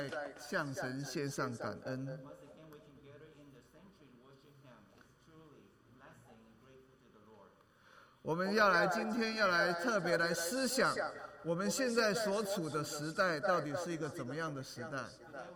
在向神献上感恩。我们今天要来特别来思想，我们现在所处的时代到底是一个怎么样的时代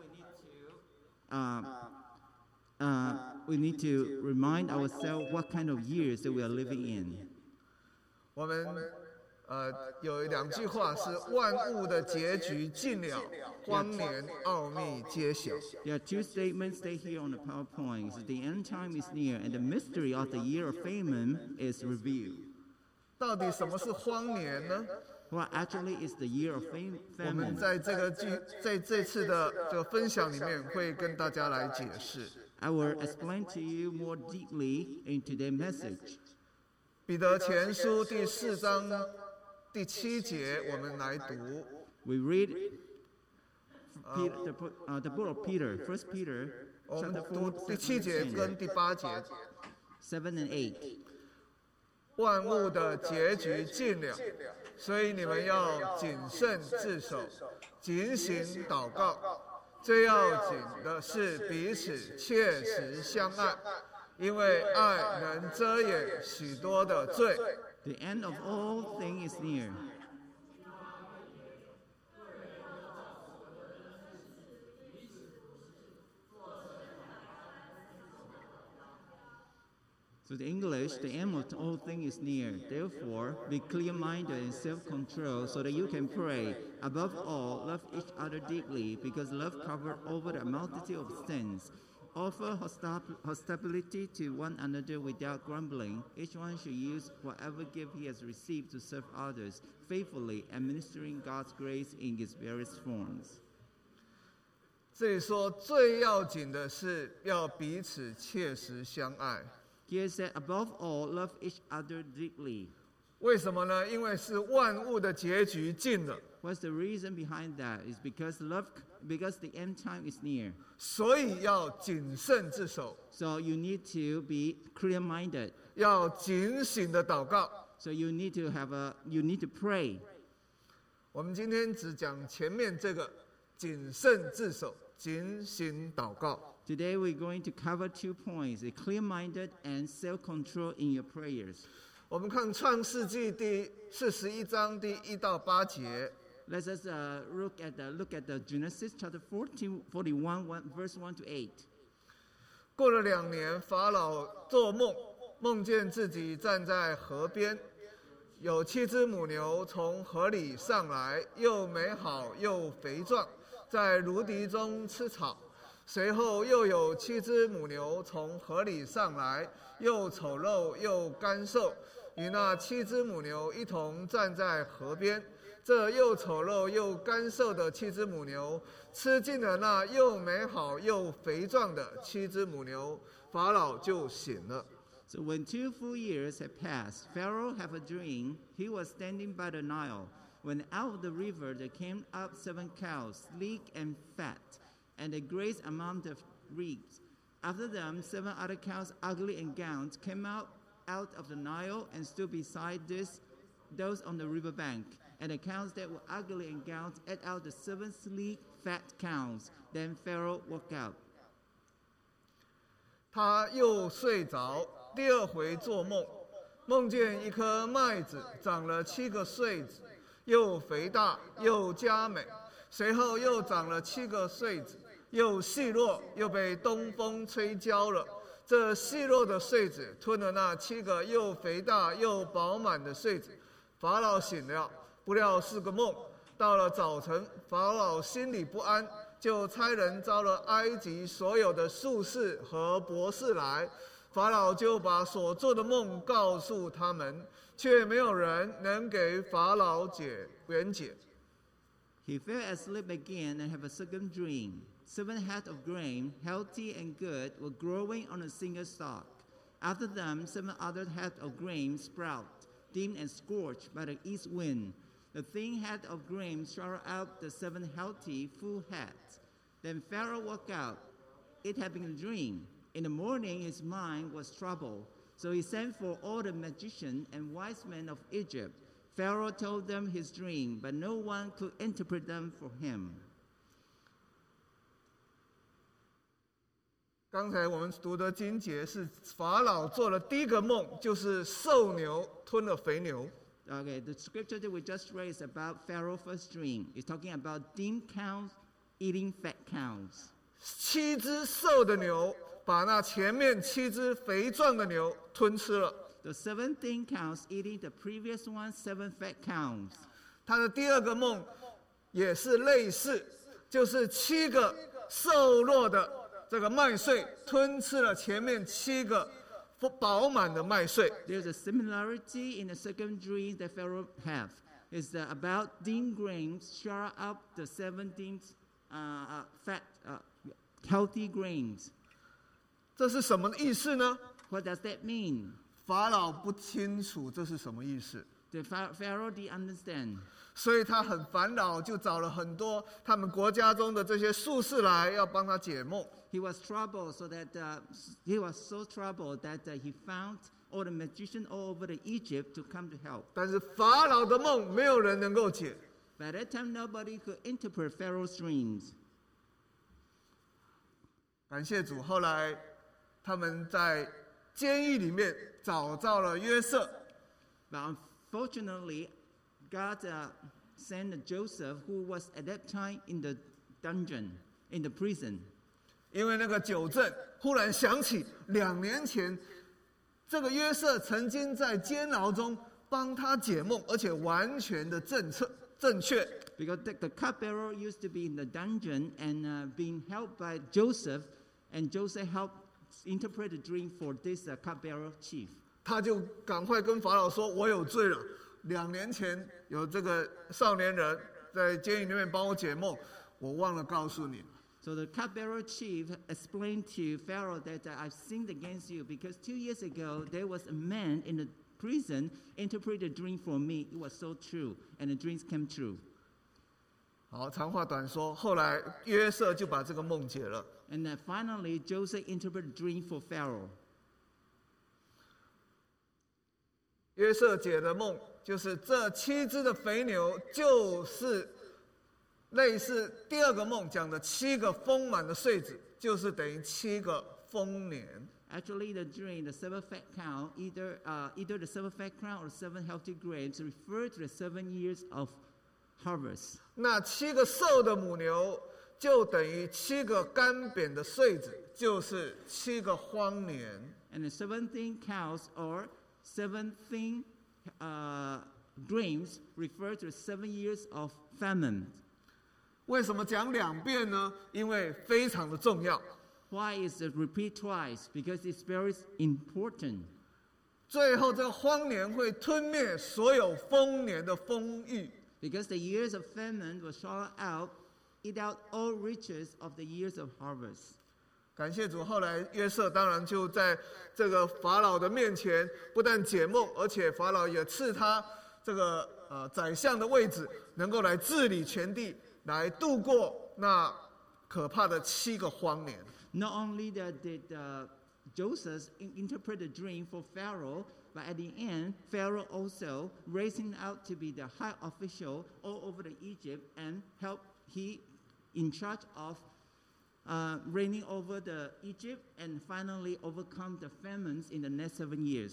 ？We need to remind ourselves what kind of years that we are living in. 我们有2句话是万物的结局近了，荒年奥秘揭晓。 There are 2 statements that here on the PowerPoint. The end time is near, and the mystery of the year of famine is revealed. 到底什么是荒年呢？ Well, actually, it's the year of famine. 我们在这次的这个分享里面会跟大家来解释。 I will explain to you more deeply in today's message. 彼得前书第4章第7节，我们来读。 We read the book of Peter, 1 Peter, 我们读第7节跟第8节。 7 and 8. 万物的结局近了，所以你们要谨慎自守，警醒祷告。最要紧的是彼此切实相爱，因为爱能遮掩许多的罪。 The end of all things is near. So the English, the end of all things is near. Therefore, be clear-minded and self-control so that you can pray. Above all, love each other deeply, because love covers over a multitude of sins. Offer hospitality to one another without grumbling. Each one should use whatever gift he has received to serve others, faithfully administering God's grace in its various forms. 这里说最要紧的是要彼此切实相爱。 Here said, above all, love each other deeply. 为什么呢？因为是万物的结局近了。 What's the reason behind that? It's because the end time is near. 所以要谨慎自守。 So you need to be clear-minded. 要警醒的祷告。 So you need to pray. 我们今天只讲前面这个谨慎自守、警醒祷告。 Today we're going to cover 2 points: clear-minded and self-control in your prayers. 我们看创世纪第41章第1到8节。 Let us look at the Genesis chapter 41, verse 1 to 8. 过了2年，法老做梦，梦见自己站在河边，有7只母牛从河里上来，又美好又肥壮，在芦荻中吃草。随后又有7只母牛从河里上来，又丑陋又干瘦，与那7只母牛一同站在河边。这又丑陋又干瘦的7只母牛吃尽了那又美好又肥壮的7只母牛，法老就醒了。 So when 2 full years had passed, Pharaoh had a dream. He was standing by the Nile, when out of the river there came up 7 cows, sleek and fat, and they grazed among the reeds. After them, 7 other cows, ugly and gaunt, came out of the Nile and stood beside those on the riverbank. And the cows that were ugly and gaunt ate out the 7 sleek, fat cows. Then Pharaoh woke up. 他又睡着，第2回做梦，梦见一颗麦子长了7个穗子，又肥大又佳美。随后又长了7个穗子，又细弱，又被东风吹焦了。这细弱的穗子吞了那7个又肥大又饱满的穗子。法老醒了，不料是个梦。到了早晨，法老心里不安，就差人招了埃及所有的术士和博士来。法老就把所做的梦告诉他们，却没有人能给法老圆解。 He fell asleep again and had a second dream. 7 heads of grain, healthy and good, were growing on a single stalk. After them, 7 other heads of grain sprout, dimmed and scorched by the east wind. The thin head of grain swallowed up the 7 healthy, full heads. Then Pharaoh woke up. It had been a dream. In the morning, his mind was troubled. So he sent for all the magicians and wise men of Egypt. Pharaoh told them his dream, but no one could interpret them for him. 刚才我们读的经节是法老做了第一个梦，就是瘦牛吞了肥牛。 Okay, the scripture that we just read is about Pharaoh's first dream. It's talking about dim cows eating fat cows. 7只瘦的牛把那前面7只肥壮的牛吞吃了。 The 7 thin cows eating the previous one, 7 fat cows. 他的第二个梦也是类似，就是7个瘦弱的这个麦穗吞吃了前面7个饱满的麦穗。 There's a similarity in the second dream that Pharaoh have. It's about dim grains shore up the 17 fat, healthy grains. 这是什么意思呢？ What does that mean? 法老不清楚这是什么意思， The Pharaoh didn't understand. 所以他很烦恼，就找了很多他们国家中的这些术士来，要帮他解梦。 He was troubled, so that he was so troubled that he found all the magicians all over the Egypt to come to help. 但是法老的梦没有人能够解。 By that time, nobody could interpret Pharaoh's dreams. 感谢主，后来他们在监狱里面找到了约瑟。 But unfortunately, God sent Joseph, who was at that time in the dungeon, in the prison. 因为那个酒政忽然想起2年前，这个约瑟曾经在监牢中帮他解梦，而且完全的正确。 Because the cupbearer used to be in the dungeon and being helped by Joseph, and Joseph helped interpret the dream for this cupbearer chief. 他就赶快跟法老说：“我有罪了。2年前有这个少年人在监狱里面帮我解梦，我忘了告诉你。” So the cupbearer chief explained to Pharaoh that I've sinned against you because 2 years ago there was a man in the prison interpreted a dream for me. It was so true, and the dreams came true. 好，长话短说，后来约瑟就把这个梦解了。 And then finally, Joseph interpreted a dream for Pharaoh. 约瑟解的梦就是这7只的肥牛，就是类似第二个梦讲的7个丰满的穗子，就是等于7个丰年。 Actually, the dream, the 7 fat cow, either the 7 fat cow or 7 healthy grapes, refer to the 7 years of harvest. 那7个瘦的母牛就等于7个干扁的穗子，就是7个荒年。 And the 7 thin cows or 7 thin grains refer to 7 years of famine. 为什么讲2遍呢？因为非常的重要。 Why is it repeat twice? Because it's very important. 最后这个荒年会吞灭所有丰年的丰裕。 Because the years of famine will swallow out, eat out all riches of the years of harvest. 感谢主，后来约瑟当然就在这个法老的面前，不但解梦，而且法老也赐他这个宰相的位置，能够来治理全地，来度过那可怕的7个荒年。 Not only that did Joseph interpret the dream for Pharaoh, but at the end, Pharaoh also raised him out to be the high official all over the Egypt and helped he in charge of reigning over the Egypt and finally overcome the famines in the next 7 years.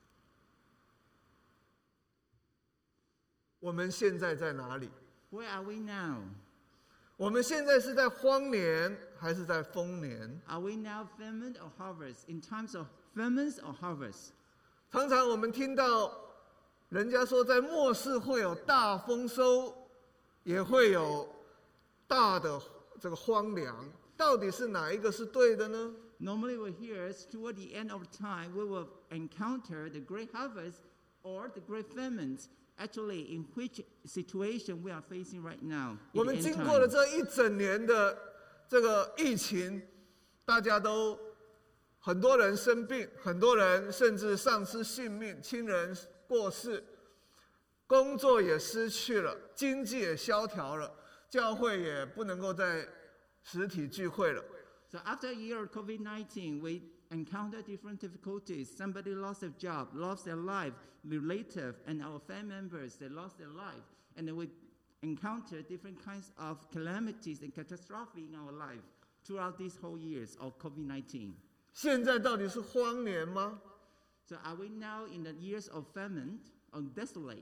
我们现在在哪里？ Where are we now? 我们现在是在荒年还是在丰年？ Are we now famine or harvest? In times of famines or harvest? 常常我们听到人家说，在末世会有大丰收，也会有大的这个荒凉，到底是哪一个是对的呢？ Normally we hear toward the end of time we will encounter the great harvest or the great famines. Actually, in which situation we are facing right now? 我们经过了这1整年的这个疫情，大家都很多人生病，很多人甚至丧失性命，亲人过世，工作也失去了，经济也萧条了，教会也不能够在实体聚会了。 So after a year of COVID-19, we encountered different difficulties. Somebody lost their job, lost their life, relative, and our family members, they lost their life. And then we encountered different kinds of calamities and catastrophe in our life. throughout these whole years of COVID-19. 现在到底是荒年吗？ So are we now in the years of famine or desolate?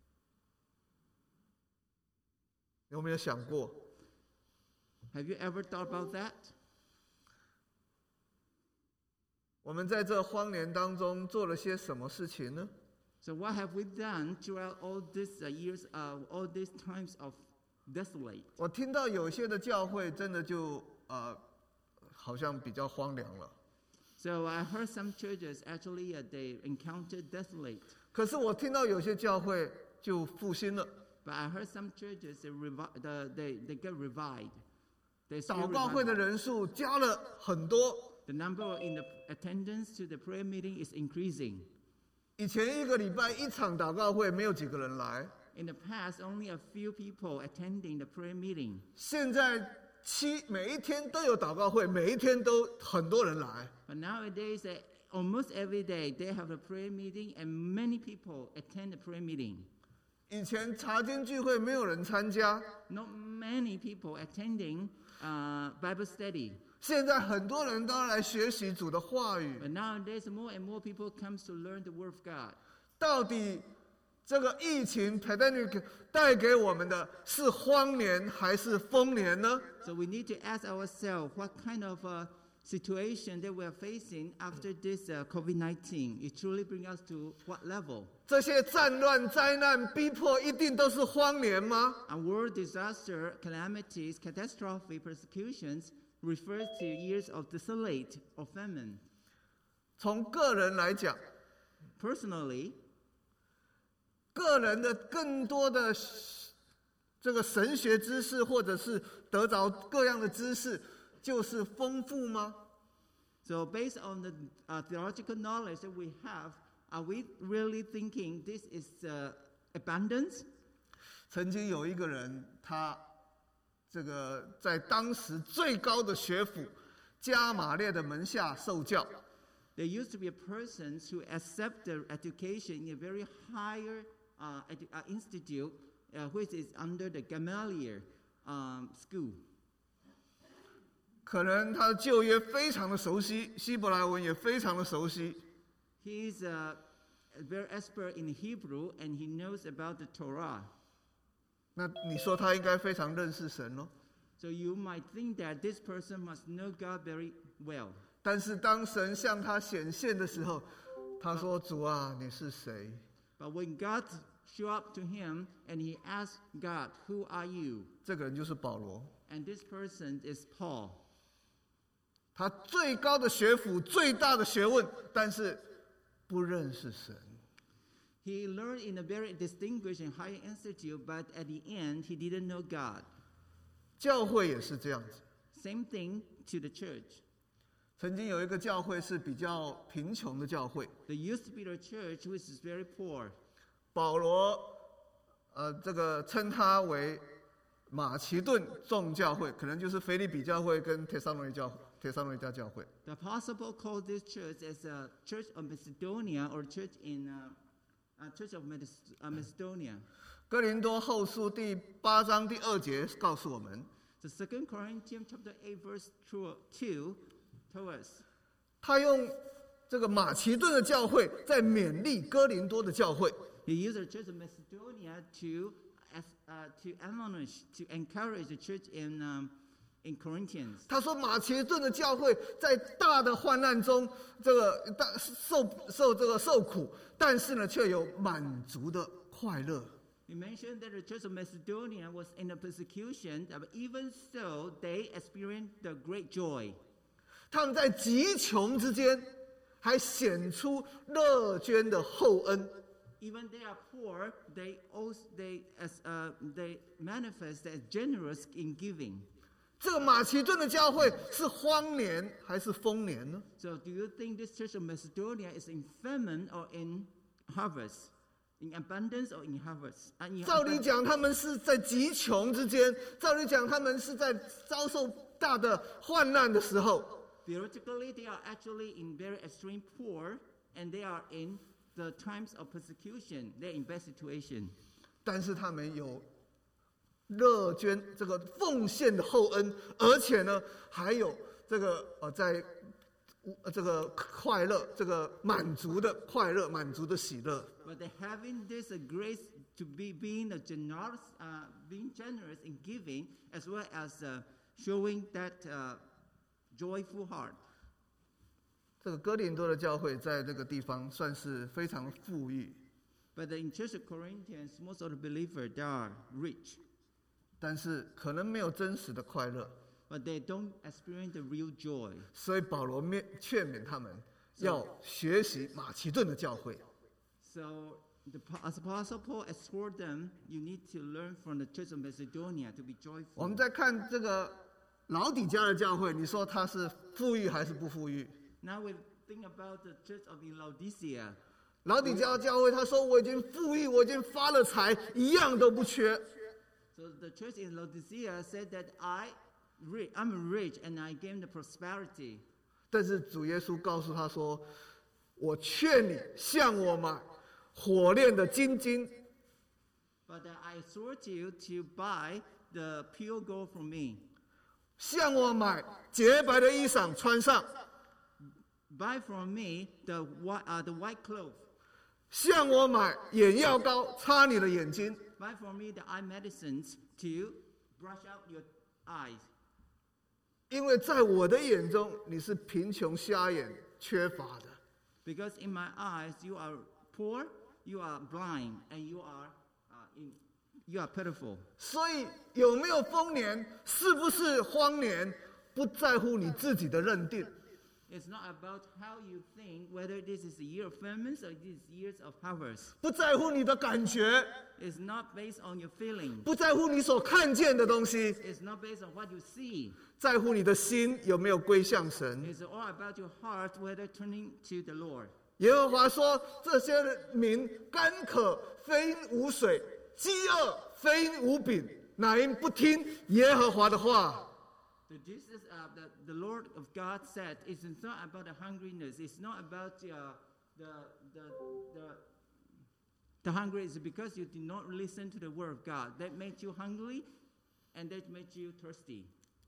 有没有想过？ Have you ever thought about that? 我们在这荒年当中做了些什么事情呢？ So what have we done throughout all these years, all these times of desolate? 我听到有些的教会真的就好像比较荒凉了。 So I heard some churches actually they encountered desolate. 可是我听到有些教会就复兴了， But I heard some churches they get revived. They still 祷告会的 revival. 人数加了很多。 The number in the attendance to the prayer meeting is increasing. 以前一个礼拜一场祷告会没有几个人来， In the past, only a few people attending the prayer meeting. 现在每一天都有祷告会，每一天都很多人来。 But nowadays, almost every day they have a prayer meeting, and many people attend the prayer meeting. 以前查经聚会没有人参加， Not many people attending Bible study. 现在很多人都要来学习主的话语。 But nowadays, more and more people comes to learn the Word of God. 到底这个疫情 pandemic 带给我们的是荒年还是丰年呢？ So we need to ask ourselves what kind of situation that we are facing after this COVID-19. It truly brings us to what level? 这些战乱、灾难、逼迫，一定都是荒年吗？ A world disaster, calamities, catastrophe, persecutions refers to years of desolate or famine. 从个人来讲， Personally, 个人的更多的这个神学知识，或者是得着各样的知识，就是丰富吗？ so based on the theological knowledge that we have, are we really thinking this is abundance? 曾经有一个人，他这个在当时最高的学府加马列的门下受教。 There used to be a person who accept the education in a very higher institute, which is under the Gamaliel school. 可能他的旧约非常的熟悉，希伯来文也非常的熟悉。 He is very expert in Hebrew, and he knows about the Torah. 那你说他应该非常认识神咯？ So you might think that this person must know God very well. 但是当神向他显现的时候，他说：“主啊，你是谁 But when God showed up to him and he asked God, "Who are you?" 这个人就是保罗。 And this person is Paul. 他最高的学府、最大的学问，但是不认识神。 He learned in a very distinguished and high institute, but at the end, he didn't know God. 教会也是这样子。 Same thing to the church. 曾经有一个教会是比较贫穷的教会， There used to be a church which is very poor. 保罗这个称它为马其顿众教会，可能就是腓立比教会跟帖撒罗尼迦教会。 The Apostle Paul called this church as a Church of Macedonia or Church in Church of Macedonia. 哥林多后书第8章第2节告诉我们， The 2 Corinthians chapter 8 verse 2 told us. 他用这个马其顿的教会在勉励哥林多的教会。 He used the Church of Macedonia to admonish, to encourage the church in Corinthians. 他说马其顿的教会在大的患难中，这个受苦，但是呢却有满足的快乐。 He mentioned that the Church of Macedonia was in a persecution, but even so, they experienced the great joy. 他们在极穷之间，还显出乐捐的厚恩。 Even they are poor, they manifest as generous in giving. 这个马其顿的教会是荒年还是丰年呢？ So, do you think this Church of Macedonia is in famine or in harvest, in abundance or in harvest? 照理讲，他们是在极穷之间；照理讲，他们是在遭受大的患难的时候。 Theoretically, they are actually in very extreme poor, and they are in the times of persecution. They're in bad situation. 但是他们有乐捐这个奉献的厚恩，而且呢，还有这个在这个快乐，这个满足的快乐，满足的喜乐。 But they having this grace to be being generous in giving, as well as showing that joyful heart. 这个哥林多的教会在这个地方算是非常富裕， But in Church of Corinthians, most of the believers they are rich, 但是可能没有真实的快乐， but they don't experience the real joy. 所以保罗劝勉他们要学习马其顿的教会。 So as Apostle Paul exhorted them, you need to learn from the Church of Macedonia to be 我 joyful. 们再看这个老底嘉的教会，你说它是富裕还是不富裕？ Now we think about the Church of Laodicea. 老底嘉教会他说我已经富裕，我已经发了财，一样都不缺。 So the church in Laodicea said that I'm rich and I gain the prosperity. 但是主耶稣告诉他说：“我劝你向我买火炼的金金， But I exhort you to buy the pure gold from me. 向我买洁白的衣裳穿上， Buy from me the white cloth. 向我买眼药膏擦你的眼睛， Buy from me the eye medicines to brush out your eyes. 因为在我的眼中你是贫穷瞎眼缺乏的。 Because in my eyes you are poor, you are blind, and you are pitiful. 所以有没有丰年，是不是荒年，不在乎你自己的认定。 It's not about how you think whether this is a year of famines or this is years of harvest. 不在乎你的感觉， It's not based on your feeling. 不在乎你所看见的东西， It's not based on what you see. 在乎你的心有没有归向神。 It's all about your heart, whether turning to the Lord. 耶和华说：“这些民干渴，非因无水；饥饿，非因无饼，乃因不听耶和华的话。” So Jesus, the Lord of God said, it's not about the hungriness. It's not about the hunger. Is because you did not listen to the word of God. That made you hungry, and that made you thirsty.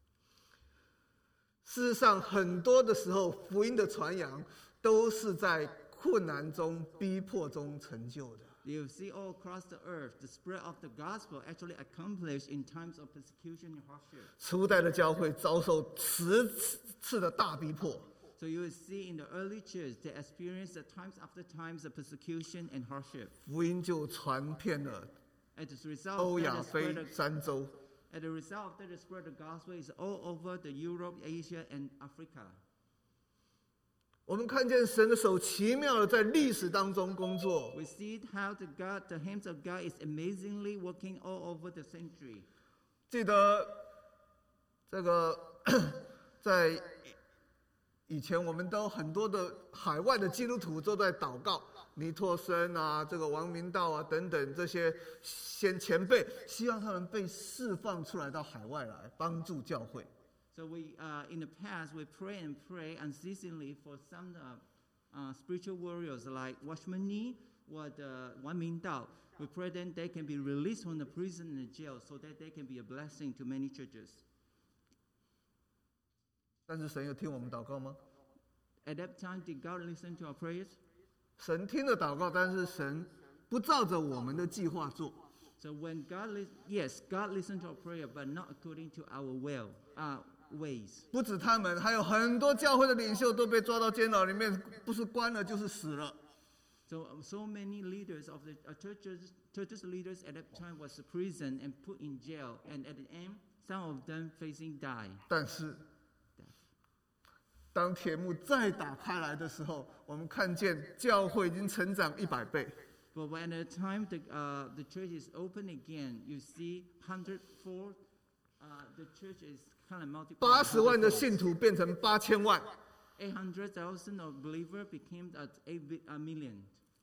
事实上，很多的时候，福音的传扬都是在困难中、逼迫中成就的。 You see all across the earth, the spread of the gospel actually accomplished in times of persecution and hardship. 初代的教会遭受10次的大逼迫， So you will see in the early church, they experienced the times after times of persecution and hardship. 福音就传遍了 As a result 欧 of 亚 that, 非3洲。 as a result of that, the spread of the gospel is all over the Europe, Asia, and Africa. 我们看见神的手奇妙的在历史当中工作。 We see how the hands of God is amazingly working all over the century. 记得这个在以前，我们都很多的海外的基督徒都在祷告，尼托生啊，这个王明道啊等等这些前辈，希望他们被释放出来到海外来帮助教会。 So in the past, we pray unceasingly for some spiritual warriors like Watchman Nee or Wan Min Dao. We pray that they can be released from the prison and the jail so that they can be a blessing to many churches. 但是神有听我们祷告吗？ At that time, did God listen to our prayers? 神听了祷告，但是神不照着我们的计划做。 So when God listened to our prayer, but not according to our ways. 不止他们，还有很多教会的领袖都被抓到监牢里面，不是关了就是死了。 So many leaders of the churches leaders at that time was imprisoned and put in jail, and at the end, some of them facing die. 但是，当铁幕再打开来的时候，我们看见教会已经成长100倍。 But when at the time the church is open again, you see 100-fold. The church is kind of multiplied. 80万的信徒变成8000万。 800,000 of believers became 8 million.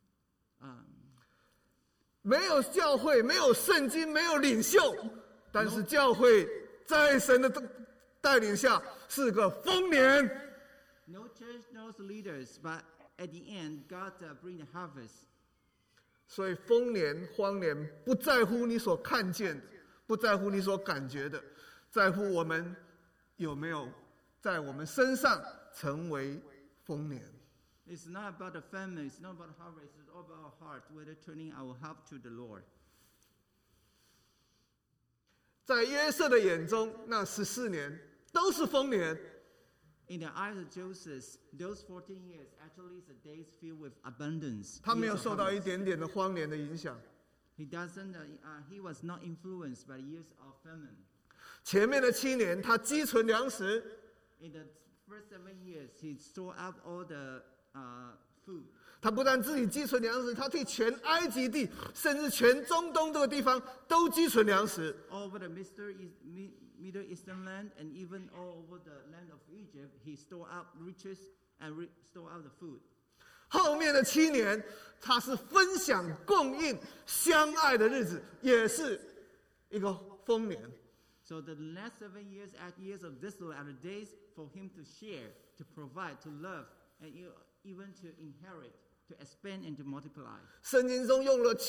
没有教会，没有圣经，没有领袖，但是教会在神的带领下是个丰年。 No church, no leaders, but at the end, God bring the harvest. 所以丰年、荒年不在乎你所看见的， 不在乎你所感觉的，在乎我们有没有在我们身上成为丰年。 It's not about the family, it's not about harvest, it's all about our heart, whether turning our heart to the Lord. 在约瑟的眼中，那14年都是丰年。 In the eyes of Joseph, those 14 years actually is a days filled with abundance. 他没有受到一点点的荒年的影响。 He was not influenced by the years of famine. 前面的7年，他积存粮食。 In the first 7 years, he stored up all the food. 他不但自己积存粮食，他替全埃及地，甚至全中东这个地方都积存粮食。 All over the Middle Eastern land and even all over the land of Egypt, he stored up riches and stored up the food. 后面的7年，他是分享、供应、相爱的日子，也是一个丰年。 So the last 7 years, 8 years of this are the days for him to share, to provide, to love, and even to inherit, to expand and to multiply. 圣经中用了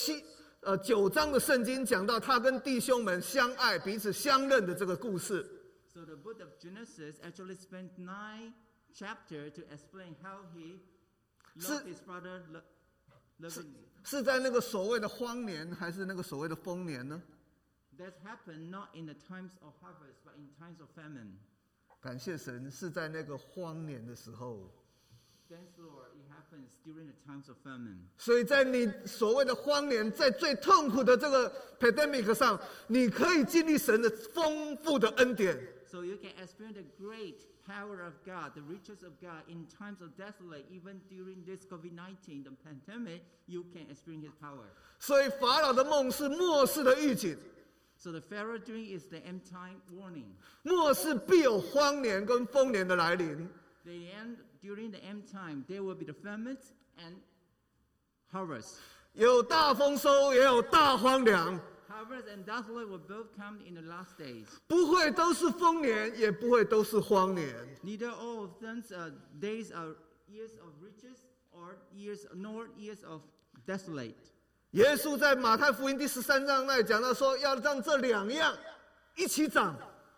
9章的圣经讲到他跟弟兄们相爱、彼此相认的这个故事。 So the book of Genesis actually spent 9 chapters to explain how he loved his brother. 是在那个所谓的荒年，还是那个所谓的丰年呢？ That happened not in the times of harvest, but in times of famine. 感谢神，是在那个荒年的时候。 Thanks Lord, it happens during the times of famine. 所以在你所谓的荒年，在最痛苦的这个 pandemic 上，你可以经历神的丰富的恩典。 So you can experience the great power of God, the riches of God in times of desolate. Even during this COVID-19, the pandemic, you can experience His power. 所以法老的梦是末世的预警。 So the Pharaoh dream is the end time warning. 末世必有荒年跟丰年的来临。 During the end time, there will be the famine and harvest. 有大丰收，也有大荒凉。 Harvest and desolate will both come in the last days. 不会都是丰年，也不会都是荒年。 Neither all of them days are years of riches or nor years of desolate. 耶稣在马太福音第13章那里讲到说，要让这2样一起长。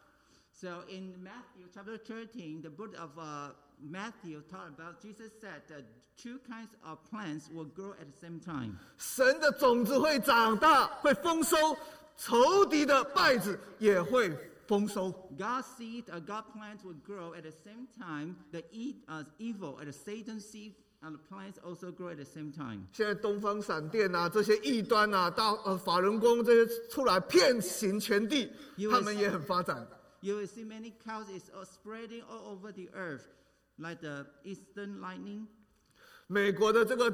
So in Matthew chapter 13, the book of Matthew talked about, Jesus said that 2 kinds of plants will grow at the same time. 神的种子会长大，会丰收，仇敌的稗子也会丰收。 God's seed, God plants will grow at the same time. The evil, the Satan seed, and the plants also grow at the same time. 现在东方闪电啊，这些异端啊，法轮功这些出来遍行全地，他们也很发展。 You will see many cults is spreading all over the earth, like the Eastern Lightning. 美国的这个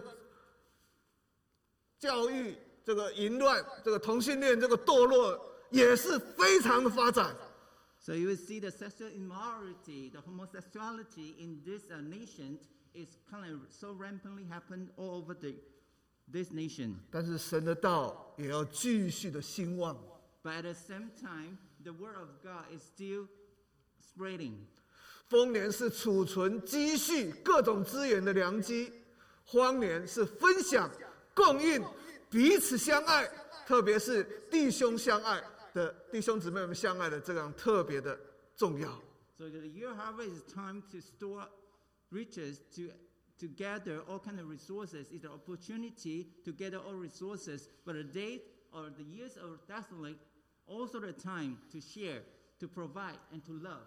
教育、这个淫乱、这个同性恋、这个堕落，也是非常的发展。 So you will see the sexual immorality, the homosexuality in this nation is kind of so rampantly happen all over this nation. 但是神的道也要继续的兴旺。 But at the same time, the word of God is still spreading. 丰年是储存、积蓄各种资源的良机，荒年是分享、供应、彼此相爱，特别是弟兄相爱的弟兄姊妹们相爱的这样特别的重要。 So the year harvest is time to store riches, to gather all kind of resources. It's an opportunity to gather all resources. But the days or the years of desolate, also the time to share, to provide, and to love.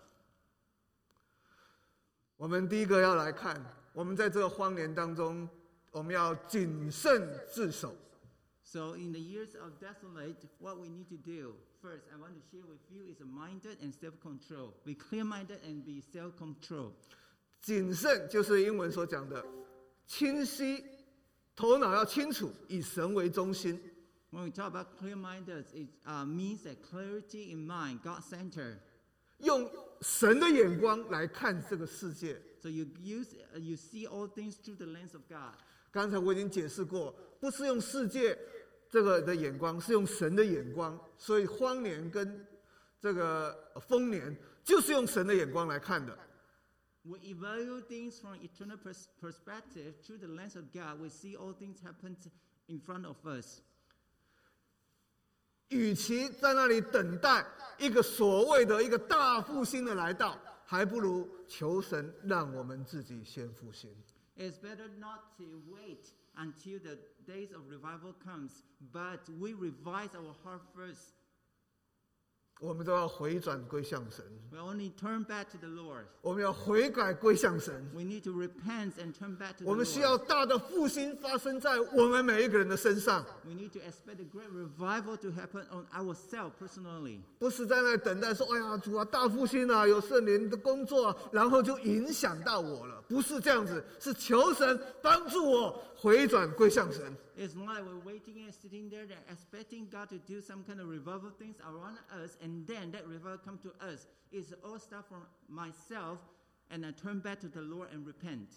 我们第一个要来看，我们在这个荒年当中，我们要谨慎自守。 So in the years of desolate, what we need to do, first, I want to share with you is a minded and self-control. Be clear-minded and be self-control. 谨慎就是英文所讲的清晰，头脑要清楚，以神为中心。 When we talk about clear-minded, it means that clarity in mind, God-centered. 用神的眼光来看这个世界。 So you see all things through the lens of God. 刚才我已经解释过，不是用世界这个的眼光，是用神的眼光。所以荒年跟这个丰年，就是用神的眼光来看的。 We evaluate things from eternal perspective through the lens of God. We see all things happen in front of us. 与其在那里等待一个所谓的一个大复兴的来到，还不如求神让我们自己先复兴。 It's better not to wait until the days of revival comes, but we revise our heart first. 我们都要回转归向神， We only turn back to the Lord. 我们要悔改归向神。 We need to repent and turn back to the 我们需要 Lord. 大的复兴发生在我们每一个人的身上， We need to expect a great revival to happen on ourselves personally. 不是在那里等待说：“哎呀，主啊，大复兴啊，有圣灵的工作啊，然后就影响到我了。”不是这样子，是求神帮助我回转归向神。 It's not like we're waiting and sitting there and expecting God to do some kind of revival things around us, and then that revival come to us. It's all stuff from myself, and I turn back to the Lord and repent.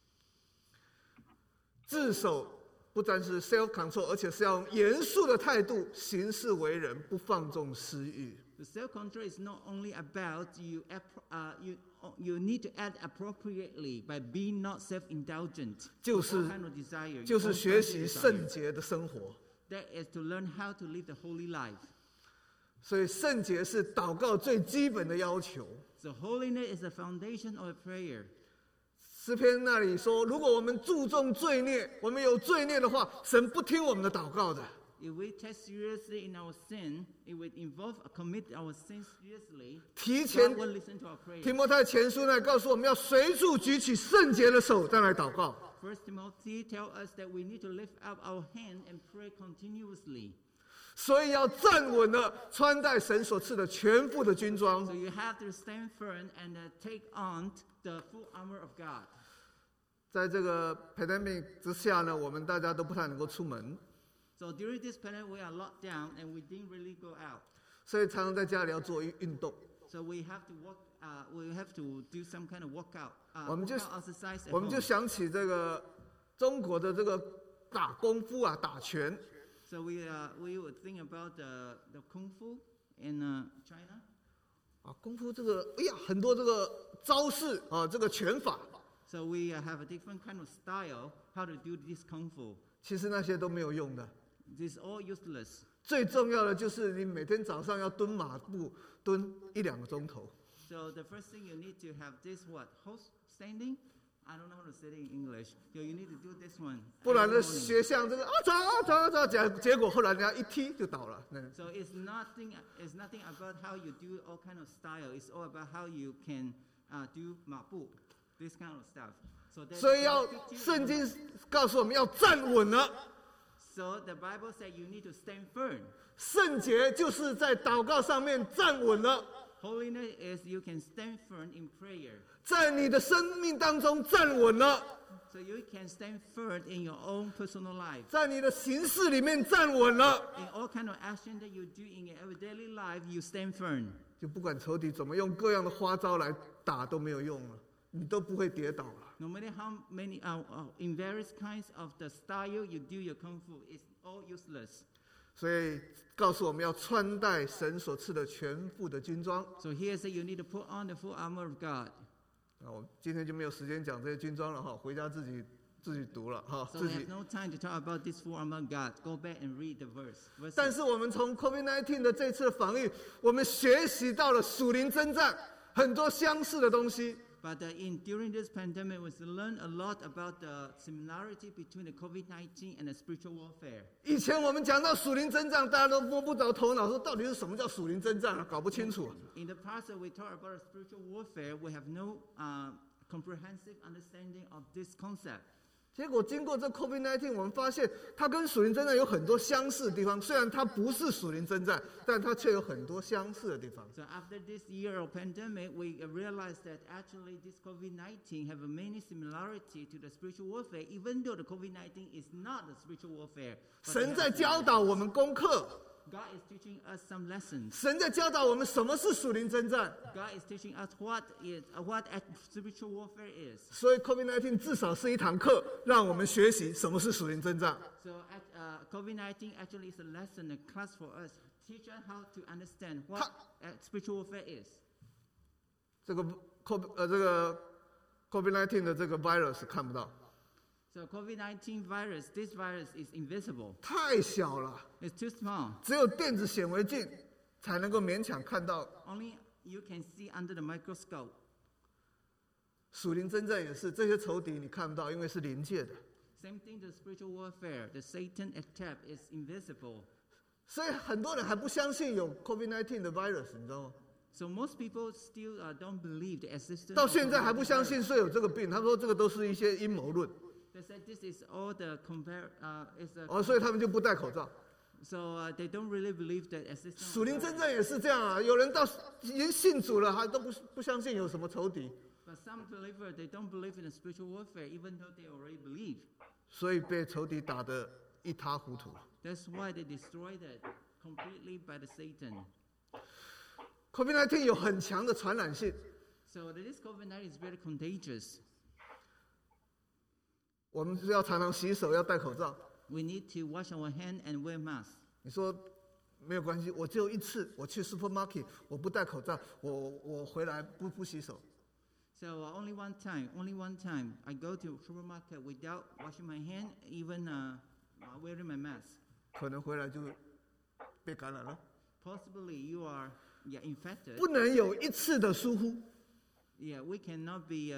自守不单是 self control， 而且是要用严肃的态度行事为人，不放纵私欲。 The self-control is not only about you need to act appropriately by being not self-indulgent. 就是 All kind of desire, 就是 all 学 kinds 习 of 圣 desire. 洁的生活。 That is to learn how to live the holy life. 所以圣洁是祷告最基本的要求。 So holiness is the foundation of prayer. 诗篇那里说，如果我们注重罪孽，我们有罪孽的话，神不听我们的祷告的。 If we take seriously in our sin, it would involve commit our sins seriously. 提前 God will listen to our prayer. 提摩太前书那里告诉我们要随处举起圣洁的手，再来祷告。 First Timothy tells us that we need to lift up our hand and pray continuously. 所以要站稳了，穿戴神所赐的全副的军装 So。you have to stand firm and take on the full armor of God. 在这个 pandemic 之下呢，我们大家都不太能够出门， So during this pandemic, we are locked down and we didn't really go out. 所以常常在家里要做运动。 So we have to we have to do some kind of workout, 我们就 workout exercise at 我们就 home. 想起这个中国的这个打功夫啊，打拳。 So we would think about the kung fu in China. 啊，功夫这个，哎呀，很多这个招式啊，这个拳法， So we have a different kind of style how to do this kung fu. 其实那些都没有用的。 This is all useless. 最重要的就是你每天早上要蹲马步，蹲1-2个钟头。 So the first thing you need to have this host standing. I don't know how to say it in English. So you need to do this one. 不然 every 呢， morning. 学像这个结果后来人家一踢就倒了。 So it's nothing about how you do all kind of style. It's all about how you can do mabu, this kind of stuff. So that 所以要 God 圣经告诉我们要站稳了。 So the Bible said you need to stand firm. 圣洁就是在祷告上面站稳了， Holiness is you can stand firm in prayer. 在你的生命当中站稳了， So you can stand firm in your own personal life. 在你的行事里面站稳了， In all kind of action that you do in your daily life, you stand firm. 就不管仇敌怎么用各样的花招来打都没有用了，你都不会跌倒了。 No matter how many, in various kinds of the style you do your kung fu, it's all useless. 所以告诉我们要穿戴神所赐的全副的军装。 So here say you need to put on the full armor of God. 我今天就没有时间讲这些军装了哈，回家自己读了哈， So 自 we 己 have。no time to talk about this full armor of God. Go back and read the verse. 但是我们从 COVID-19 的这次防疫，我们学习到了属灵征战很多相似的东西。 But during this pandemic, we learned a lot about the similarity between the COVID-19 and the spiritual warfare. 以前我们讲到属灵征战，大家都摸不着头脑，说到底是什么叫属灵征战啊？搞不清楚。 In the past, we talk about spiritual warfare. We have no comprehensive understanding of this concept. 结果经过这 COVID-19， 我们发现它跟属灵征战有很多相似的地方。虽然它不是属灵征战，但它却有很多相似的地方。 So after this year of pandemic, we realized that actually this COVID-19 have a many similarity to the spiritual warfare, even though the COVID-19 is not the spiritual warfare. But 神 they 在 have 教导我们功课， God is teaching us some lessons. 神在教导我们什么是属灵征战。 God is teaching us what spiritual warfare is. 所以 COVID-19 至少是一堂课，让我们学习什么是属灵征战。 So COVID-19 actually is a lesson, a class for us, teach us how to understand what spiritual warfare is. 这个 COVID-19 的这个 virus 看不到， So COVID-19 virus, this virus is invisible. 太小了， It's too small. 只有电子显微镜才能够勉强看到。 Only you can see under the microscope. 属灵征战也是，这些仇敌你看不到，因为是临界的。 Same thing to spiritual warfare. The Satan attack is invisible. 所以很多人还不相信有 COVID-19 的 virus， 你知道吗？ So most people still don't believe the existence. 到 of 现在还不 COVID-19 相信 virus. 说有这个病，他说这个都是一些阴谋论， They said this is all the 所以他们就不戴口罩。 so they don't really believe that existence. 属灵征战也是这样啊，有人到已经信主了，还都不相信有什么仇敌， But some believers they don't believe in the spiritual warfare, even though they already believe. 所以被仇敌打得一塌糊涂。 That's why they destroyed it completely by the Satan. COVID-19 有很强的传染性， So this COVID-19 is very contagious. 我们是要常常洗手，要戴口罩。 We need to wash our hand and wear mask. 你说没有关系，我只有一次，我去 supermarket， 我不戴口罩，我回来不洗手。 So only one time, I go to supermarket without washing my hand, even wearing my mask. 可能回来就被感染了。 Possibly you are infected. 不能有一次的疏忽。 Yeah, we cannot be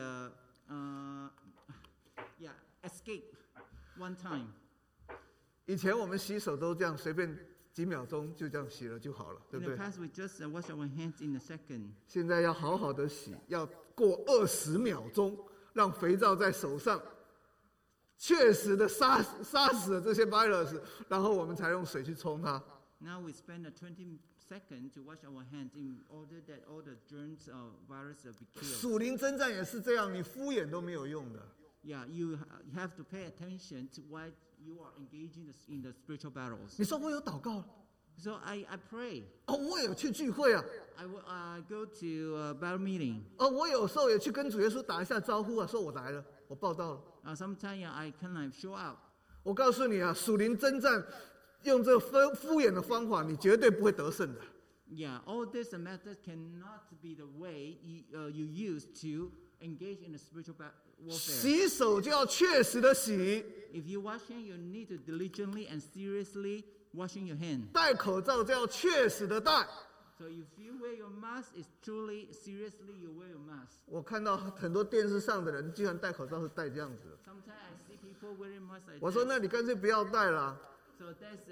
escape one time. 以前我们洗手都这样，随便几秒钟就这样洗了就好了，对 In 不 the 对？ past, we just wash our hands in a second. 现在要好好的洗，要过20秒钟，让肥皂在手上确实的杀死了这些 virus， 然后我们才用水去冲它。 Now we spend 20 seconds to wash our hands in order that all the germs or virus will be killed. 属灵征战也是这样，你敷衍都没有用的。 Yeah, you have to pay attention to why you are engaging in the spiritual battles. 你说我有祷告， So I pray. 哦，我有去聚会啊， I will go to a battle meeting. 哦，我有时候也去跟主耶稣打一下招呼啊，说我来了，我报道了。 Sometimes I kind of show up. 我告诉你啊，属灵征战用这个敷衍的方法，你绝对不会得胜的。 Yeah, all this method cannot be the way you use to engage in the spiritual warfare. 洗手就要确实的洗， If you wash hand, you need to diligently and seriously washing your hand. 戴口罩就要确实的戴。 So if you wear your mask, it's truly seriously you wear your mask. 我看到很多电视上的人，居然戴口罩是戴这样子的。 Sometimes I see people wearing masks like 我说， that. 那你干脆不要戴啦。 So that's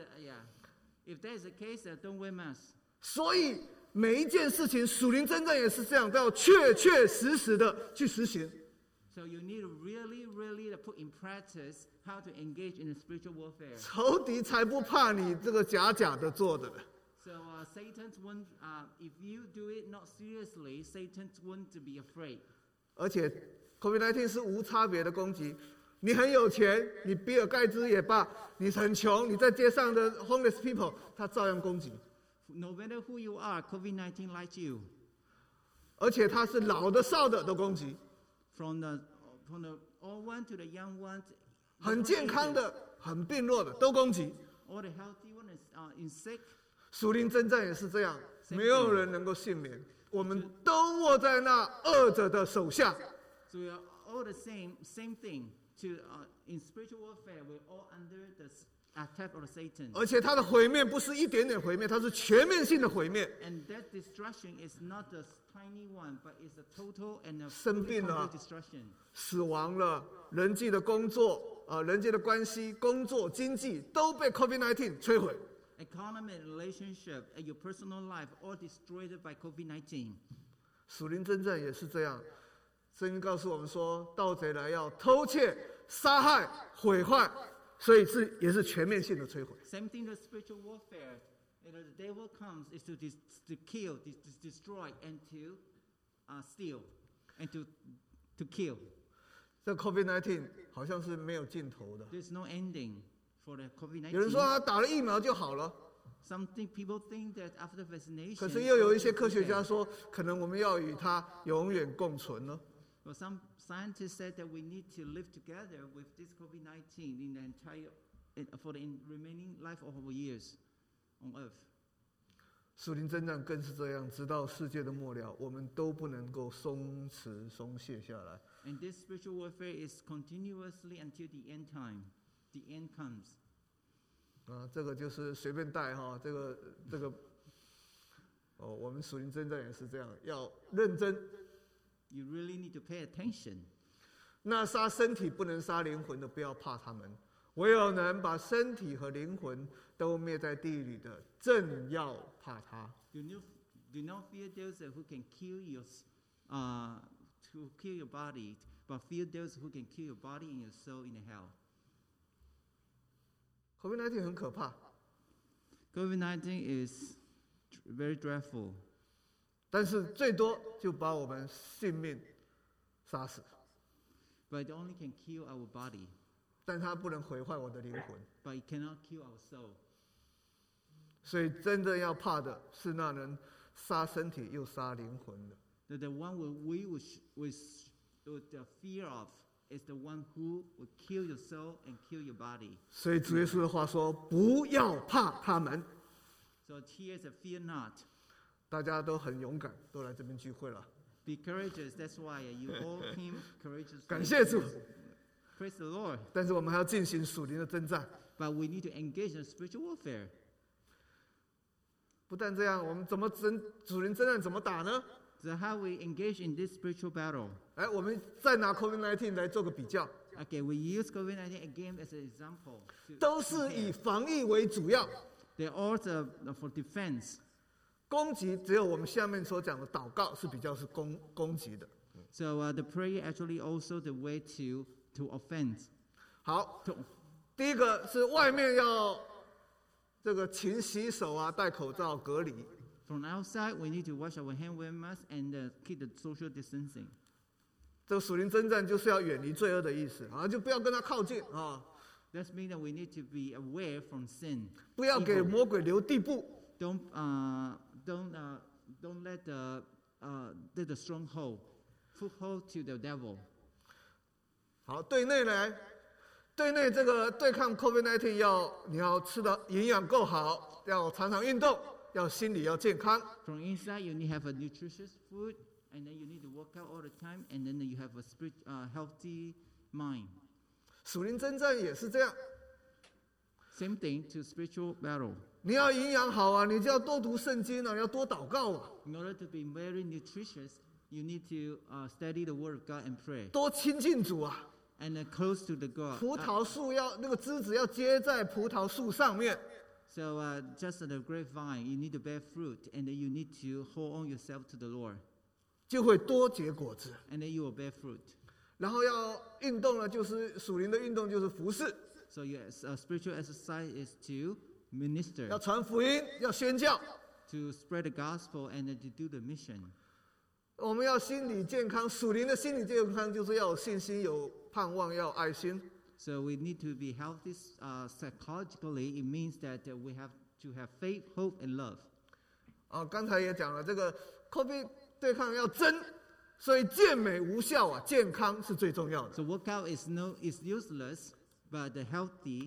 if that's the case, don't wear mask. 所以每一件事情，属灵征战也是这样，都要确确实实的去实行。 So you need to really put in practice how to engage in the spiritual warfare. 仇敌才不怕你这个假的做的。 So Satan's want, if you do it not seriously, Satan's want to be afraid. 而且 COVID-19 是无差别的攻击。你很有钱，你比尔盖茨也罢，你很穷，你在街上的 homeless people， 他照样攻击。 No matter who you are, COVID-19 likes you. 而且他是老的少的都攻击， From the old one to the young one, 很健康的、很病弱的都攻击。 all the healthy one is in sick. 属灵征战也是这样，没有人能够幸免，我们都握在那恶者的手下。 So we are all the same thing. To in spiritual warfare, we're all under the attack of Satan. 而且他的毁灭不是一点点毁灭，它是全面性的毁灭。 And that destruction is not the tiny one, but it's a total and a 生 fully 病了 complete destruction. 死亡了，人际的工作人际的关系、工作、经济都被 COVID-19 摧毁。 Economy, relationship, and your personal life all destroyed by COVID-19. 属灵征战也是这样，圣经告诉我们说，盗贼来要偷窃、杀害、毁坏，所以也是全面性的摧毁。 Same thing with spiritual warfare. The devil comes is to kill, destroy, and to steal, and to kill. 这 COVID-19 好像是没有尽头的。 There's no ending for the 有人说 COVID-19. 他打了疫苗就好了， People think that after vaccination. 可是又有一些科学家说，可能我们要与它永远共存呢。 Well, some scientists said that we need to live together with this COVID-19 in the for the remaining life of our years on Earth. 属灵征战更是这样，直到世界的末了，我们都不能够松弛松懈下来。 And this spiritual warfare is continuously until the end time. The end comes. 这个就是随便带哈，这个我们属灵征战也是这样，要认真。 You really need to pay attention. 那杀身体不能杀灵魂的，不要怕他们；唯有能把身体和灵魂都灭在地里的，正要怕他。 Do not fear those who can kill your body, but fear those who can kill your body and your soul in hell. COVID-19 很可怕。 COVID-19 is very dreadful. 但是最多就把我们性命杀死。 But it only can kill our body. 但它不能毁坏我的灵魂。 But it cannot kill our soul. 所以真正要怕的是那能杀身体又杀灵魂的。 The one we would fear of is the one who would kill your soul and kill your body. 所以主耶稣的话说：“不要怕他们。” So here is a fear not. 大家都很勇敢，都来这边聚会了。 Be courageous. That's why you all came courageously. 感谢主。 Praise the Lord. 但是我们还要进行属灵的征战。 But we need to engage in spiritual warfare. 不但这样，我们怎么属灵征战怎么打呢？ So how we engage in this spiritual battle? 我们再拿 COVID-19 来做个比较。 Okay, we use COVID-19 again as an example. 都是以防疫为主要。 They're all for defense. 攻击只有我们下面所讲的祷告是比较是攻击的。 So the prayer actually also the way to offense. 好，第一个是外面要这个勤洗手啊，戴口罩，隔离。 From outside, we need to wash our hands, wear masks, and keep the social distancing. 这个属灵征战就是要远离罪恶的意思啊，就不要跟他靠近啊。 That means that we need to be aware from sin. 不要给魔鬼留地步。 Don't let the stronghold foothold to the devil. 好，对内这个对抗 COVID-19 你要吃的营养够好，要常常运动，要心理要健康。 From inside, you need to have a nutritious food, and then you need to work out all the time, and then you have a healthy mind. 属灵征战也是这样。 Same thing to spiritual battle. 你要营养好啊，你就要多读圣经啊，要多祷告啊。 In order to be very nutritious, you need to study the Word of God and pray. 多亲近主啊。 And close to the God. 葡萄树要那个枝子要接在葡萄树上面。 So just as a grapevine, you need to bear fruit, and then you need to hold on yourself to the Lord. 就会多结果子。 And then you will bear fruit. 然后要运动呢，就是属灵的运动，就是服侍。 So your spiritual exercise is to minister. 要传福音，要宣教。 To spread the gospel and to do the mission. 我们要心理健康，属灵的心理健康就是要有信心、有盼望、要有爱心。 So we need to be healthy psychologically. It means that we have to have faith, hope, and love. 刚才也讲了，这个 COVID 对抗要真，所以健美无效啊，健康是最重要的。 So workout is useless, but the healthy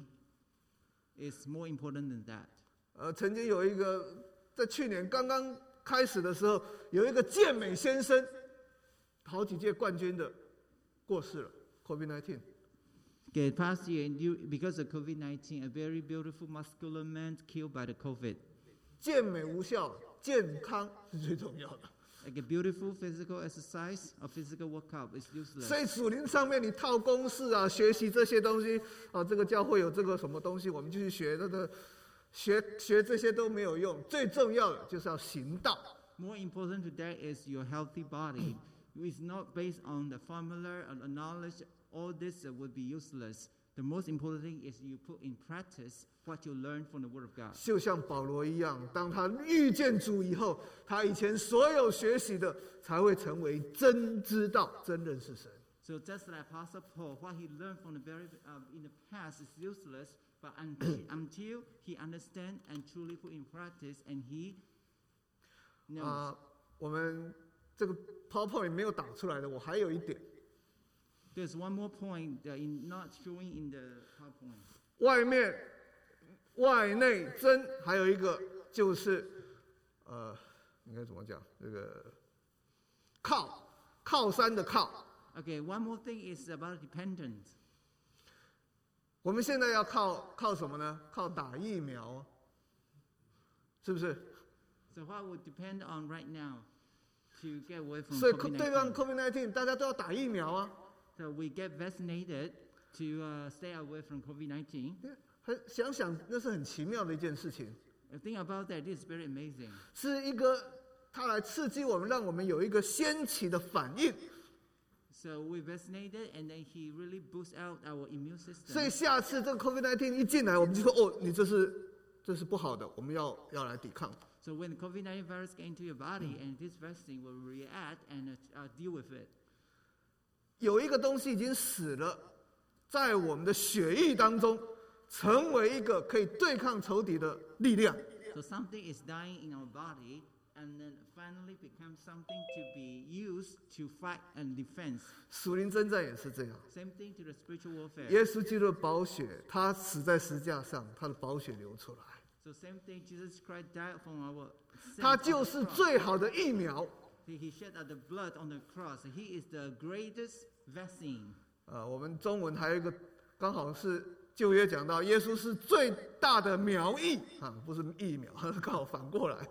is more important than that. 曾经有一个在去年刚刚开始的时候，有一个健美先生，好几届冠军的过世了 ，COVID-19。 Okay, past year, because of COVID-19, a very beautiful muscular man killed by the COVID. 健美无效，健康是最重要的。 Like a beautiful physical exercise or physical workout is useless. 所以属灵上面你套公式啊，学习这些东西啊，这个教会有这个什么东西，我们就去学那个，学这些都没有用。最重要的就是要行道。 More important to that is your healthy body. It's not based on the formula or the knowledge. All this would be useless. The most important thing is you put in practice what you learn from the Word of God. 就像保罗一样，当他遇见主以后，他以前所有学习的才会成为真知道、真认识神。 So just like Apostle Paul, what he learned from in the past is useless, but until he understands and truly put in practice, and he knows. 我们这个 PowerPoint 没有打出来的，我还有一点。 There's one more point not showing in the PowerPoint. 外内争，还有一个就是应该怎么讲？这个靠山的靠。 Okay, one more thing is about dependence. 我们现在要靠什么呢？靠打疫苗，是不是？ So what would depend on right now to get away from 所以对抗 COVID-19? COVID-19， 大家都要打疫苗啊。 So we get vaccinated to stay away from COVID-19. 想想，那是很奇妙的一件事情。 Think about that. It's very amazing. 是一个它来刺激我们，让我们有一个先期的反应。 So we vaccinated, and then he really boosts out our immune system. 所以下次这个 COVID-19 一进来，我们就说哦，你这是不好的，我们要来抵抗。 So when the COVID-19 virus get into your body, and this vaccine will react and deal with it. 有一个东西已经死了，在我们的血液当中，成为一个可以对抗仇敌的力量。 So something is dying in our body, and then finally becomes something to be used to fight and defense. 属灵征战也是这样。 Same thing to the spiritual warfare. 耶稣基督的宝血，他死在十字架上，他的宝血流出来， So same thing, Jesus Christ died from our 他 sins 就 on the 是 cross. 最好的疫苗。 He shed out the blood on the cross. He is the greatest vaccine. 我们中文还有一个，刚好是旧约讲到，耶稣是最大的苗裔啊，不是疫苗，刚好反过来。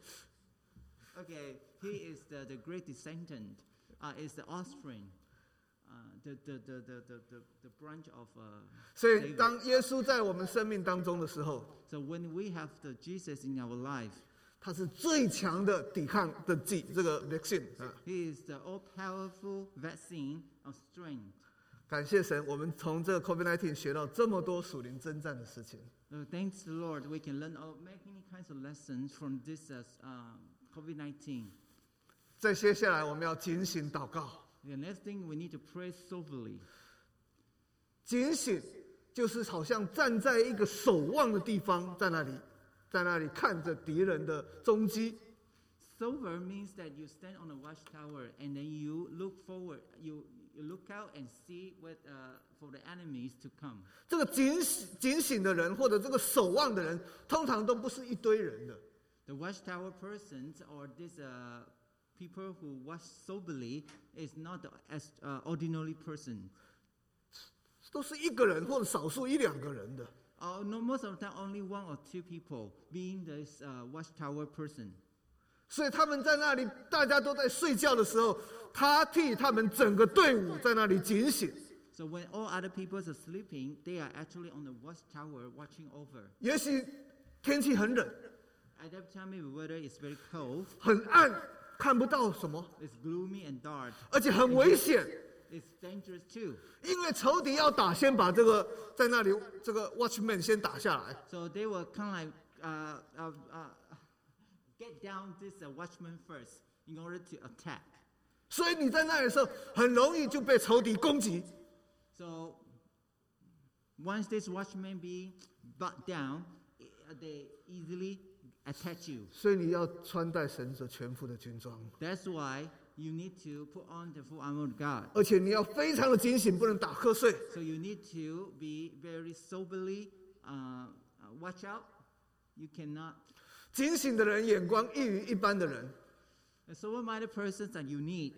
Okay, he is the great descendant, is the offspring, the branch of 所以 David. 当耶稣在我们生命当中的时候， So when we have the Jesus in our life, 他是最强的抵抗的剂，这个 vaccine 啊。 he is the all-powerful vaccine of strength. 感谢神，我们从这个 COVID-19 学到这么多属灵征战的事情。 So thanks the Lord, we can learn many kinds of lessons from this COVID-19. 在接下来我们要警醒祷告。 The next thing we need to pray soberly. 警醒就是好像站在一个守望的地方，在那里看着敌人的踪迹。 Sober means that you stand on a watchtower and then you look forward, you look out and see for the enemies to come. 这个警醒的人或者这个守望的人，通常都不是一堆人的。 The watchtower persons or these people who watch soberly is not as ordinary person. 都是一个人或者少数一两个人的。 No, most of the time only one or two people being this watchtower person. 所以他们在那里，大家都在睡觉的时候，他替他们整个队伍在那里警醒。 So when all other people are sleeping, they are actually on the watchtower watching over. 也许天气很冷， At that time, the weather is very cold. 很暗，看不到什么， It's gloomy and dark. 而且很危险。 It's dangerous too. 因为仇敌要打，先把这个在那里这个 watchman 先打下来。 So they will kind of get down this watchman first in order to attack. 所以你在那里的时候，很容易就被仇敌攻击。 So once this watchman be brought down, they easily attack you. 所以你要穿戴神的全副的军装， That's why you need to put on the full armor of God. 而且你要非常的警醒，不能打瞌睡。 So you need to be very soberly watch out. You cannot. 警醒的人眼光异于一般的人。 The sober-minded persons are unique.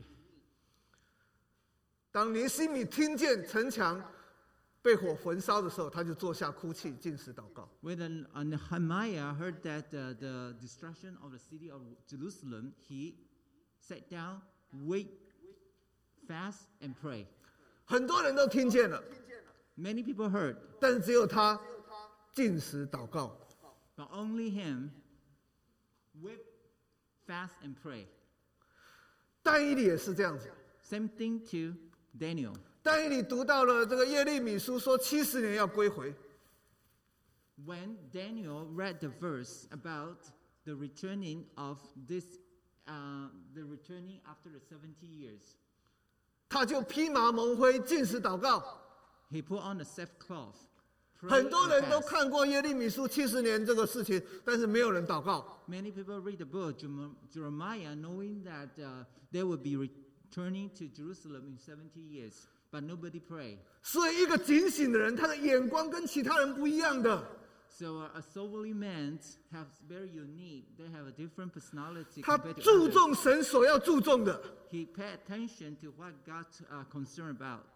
当尼希米听见城墙被火焚烧的时候，他就坐下哭泣，禁食祷告。 When Nehemiah heard that the destruction of the city of Jerusalem, he sat down, wait, fast, and pray. 很多人都听见了， Many people heard, 但是只有他禁食祷告。 but only him weep, fast, and pray. 但以理也是这样子。 Same thing to Daniel. 但以理读到了这个耶利米书说70年要归回， When Daniel read the verse about the returning of this, the returning after the 70 years, 他就披麻蒙灰禁食祷告。 he put on a sackcloth. pray 很多 and 人都 fast. 看过耶利米书70年这个事情，但是没有人祷告。 Many people read the book of Jeremiah knowing that they will be returning to Jerusalem in 70 years, but nobody pray. 所以一个警醒的人，他的眼光跟其他人不一样的。 So a soberly man have very unique. They have a different personality 他 compared to 注 others. 重神所要注重的。 He pay attention to what God concerned about.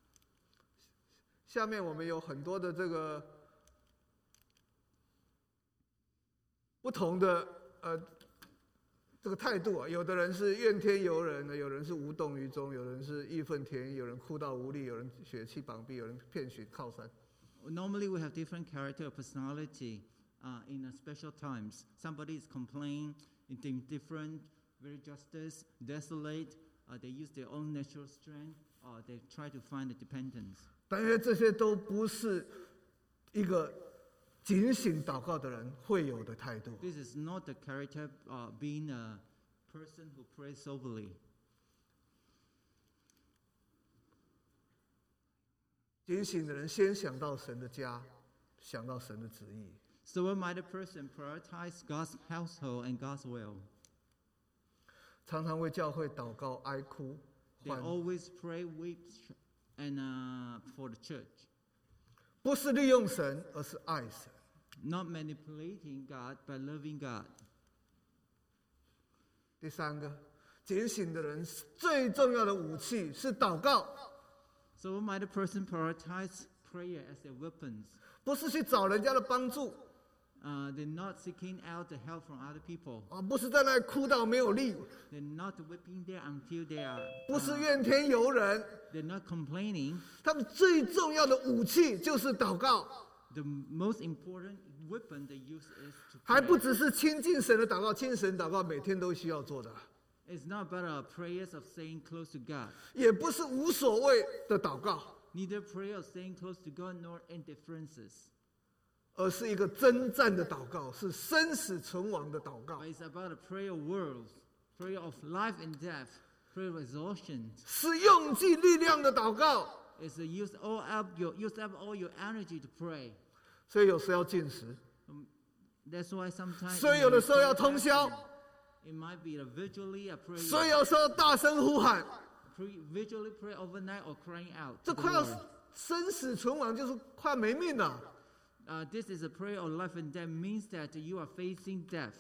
下面我们有很多的这个不同的这个态度啊，有的人是怨天尤人的，有人是无动于衷，有人是义愤填膺，有人哭到无力，有人血气绑臂，有人遍寻靠山。 Normally, we have different character or personality in special times. Somebody is complaining, indifferent, very justice, desolate. They use their own natural strength, or they try to find a dependence. 但是这些都不是一个警醒祷告的人会有的态度。 This is not the character being a person who prays soberly. 警醒的人先想到神的家，想到神的旨意。 Sober-minded person prioritize God's household and God's will. 常常为教会祷告、哀哭， They always pray, weep, and for the church. 不是利用神，而是爱神。 Not manipulating God, but loving God. 第三个，警醒的人最重要的武器是祷告， Sober-minded person prioritize prayer as their weapons. 不是去找人家的帮助， They're not seeking out the help from other people. 不是在那里哭到没有力， They're not weeping there until they are. 不是怨天尤人， They're not complaining. 他们最重要的武器就是祷告， The most important weapon they use is to 还不 pray. 只是亲近神的祷告，亲神祷告每天都需要做的， It's not about prayers of staying close to God. 也不是无所谓的祷告， Neither prayer of staying close to God nor indifferences. 而是一个征战的祷告，是生死存亡的祷告， But it's about a prayer of worlds, prayer of life and death, prayer of exhaustion. 是用尽力量的祷告。 It's a use up all your energy to pray. 所以有时要禁食， That's why sometimes 所以有的时候要通宵， it might be a visually a prayer. 所以有时候大声呼喊， Visually pray overnight or crying out. 这 to the 快要 Lord. 生死存亡，就是快要没命了。 This is a prayer of life and death, means that you are facing death.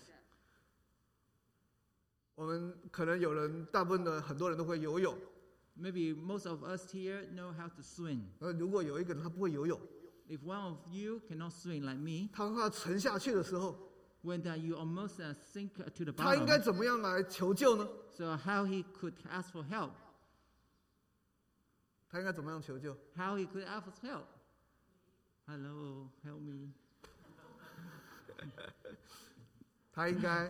我们可能有人，大部分的很多人都会游泳， Maybe most of us here know how to swim. 如果有一个人他不会游泳， If one of you cannot swim like me, 他快要沉下去的时候， when you almost sink to the 他应该 bottom, 怎么样来求救呢？ so how he could ask for help? 他应该怎么样求救？ How he could ask for help? Hello, help me. 他应该，